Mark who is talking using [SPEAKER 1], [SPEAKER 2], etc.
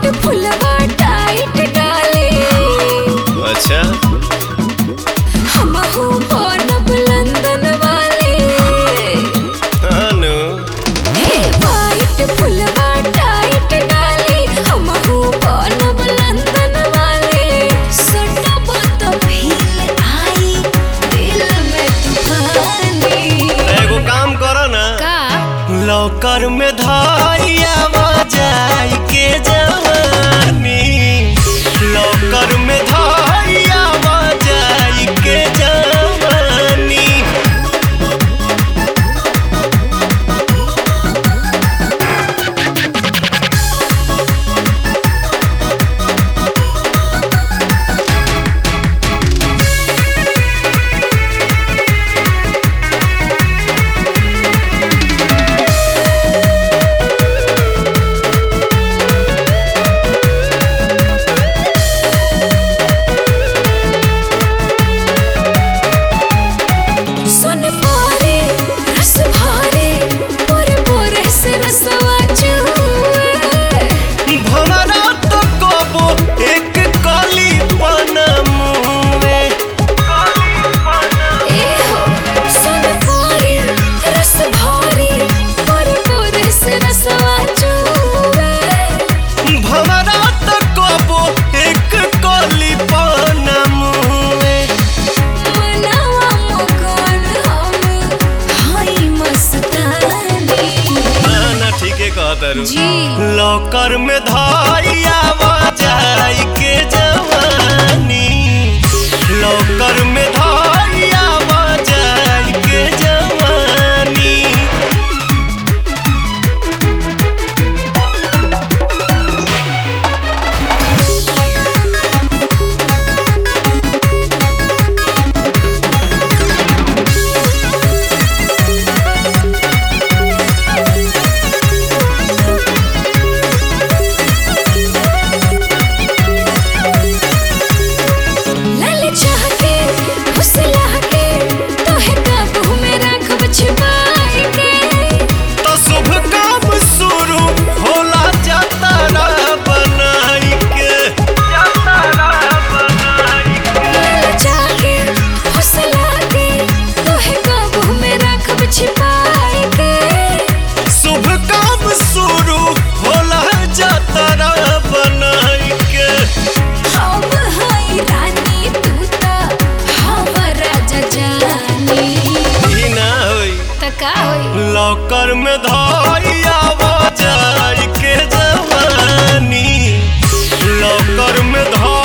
[SPEAKER 1] फुलवा टाइट डाले।
[SPEAKER 2] अच्छा
[SPEAKER 1] हमहू बनब लंदन वाले।
[SPEAKER 2] अनु
[SPEAKER 1] हे वाइट फुलवा टाइट डाले, हमहू बनब लंदन वाले। सटब तो फील आई दिल में तूफानी।
[SPEAKER 2] एगो काम करो ना,
[SPEAKER 1] का
[SPEAKER 2] लौकर में धाइया बजाई के जवानी, लौकर में धाइया बजाई के जवानी।
[SPEAKER 1] सुन पारे रस भारे, पोरे पोरे से रसवा चूए।
[SPEAKER 2] भमरा तो कबो एक कली पनमुए।
[SPEAKER 1] ए हो सुन पारे रस भारे, पोरे पोरे से रसवा चूए।
[SPEAKER 2] भमरा तो कबो एक कली पनमुए।
[SPEAKER 1] मनावा मकान हम हाई मस्तानी।
[SPEAKER 2] ना ठीके कहतरू।
[SPEAKER 1] जी
[SPEAKER 2] लौकर में धाइया बजाई के जवानी, लौकर में धाइया बजाई के जवानी।
[SPEAKER 1] लाल चाह के हुसला के, तोहे काबू में राखब छिपाई के।
[SPEAKER 2] तो शुभ काम शुरू होला जतरा बनाई के, जतरा बनाई के।
[SPEAKER 1] लाल चाह के हुसला के, तोहे काबू में राखब छिपाई के।
[SPEAKER 2] शुभ काम शुरू होला जतरा बनाई के।
[SPEAKER 1] हम हई रानी तू ता हम राजा जानी।
[SPEAKER 2] ई ना होई
[SPEAKER 1] त का होई
[SPEAKER 2] लौकर में धाइया बजाई के जवानी, लौकर में धाइया